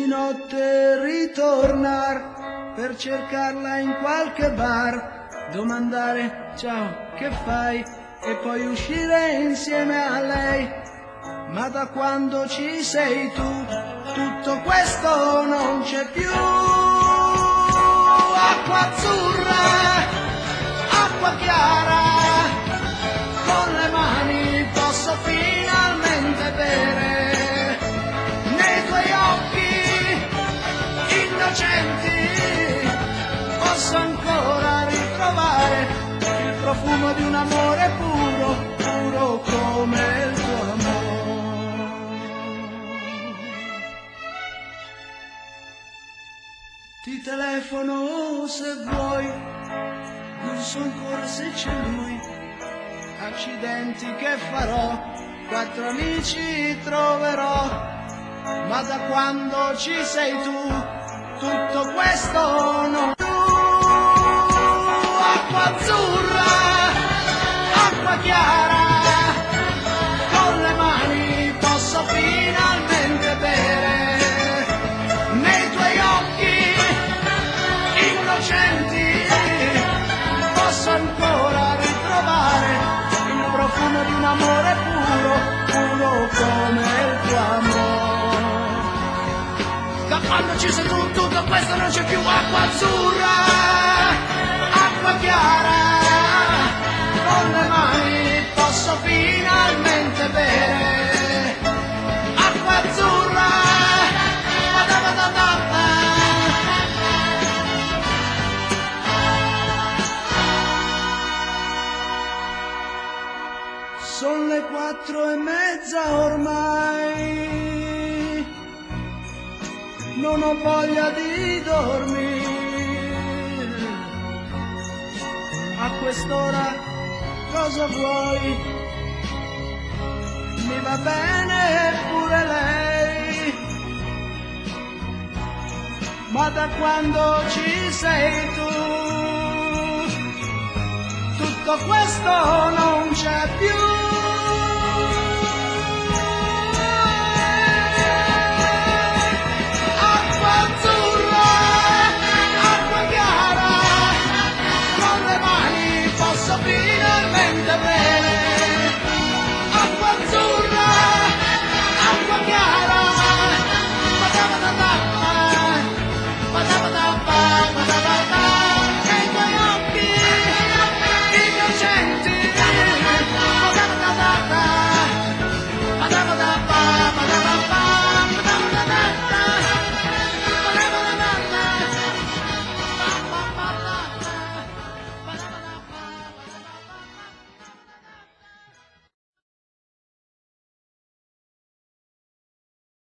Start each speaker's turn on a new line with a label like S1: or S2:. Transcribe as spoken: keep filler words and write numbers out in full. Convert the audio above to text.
S1: notte ritornar per cercarla in qualche bar, domandare ciao che fai e poi uscire insieme a lei. Ma da quando ci sei tu tutto questo non c'è più. Acqua azzurra, acqua chiara, con le mani posso finalmente bere. Nei tuoi occhi innocenti posso ancora ritrovare il profumo di un amore puro, puro come il tuo amore. Ti telefono se vuoi, non so ancora se c'è lui. Accidenti che farò, quattro amici troverò, ma da quando ci sei tu tutto questo non più. Acqua azzurra, acqua chiara, con le mani posso finalmente bere. Nei tuoi occhi innocenti posso ancora ritrovare il profumo di un amore puro, puro come il tuo amore. Da quando ci sei tu tutto questo non c'è più. Acqua azzurra, acqua chiara, con le mani posso finalmente bere. Acqua azzurra, sono le quattro e mezza ormai, non ho voglia di dormire. A quest'ora cosa vuoi? Mi va bene pure lei, ma da quando ci sei tu tutto questo non c'è più.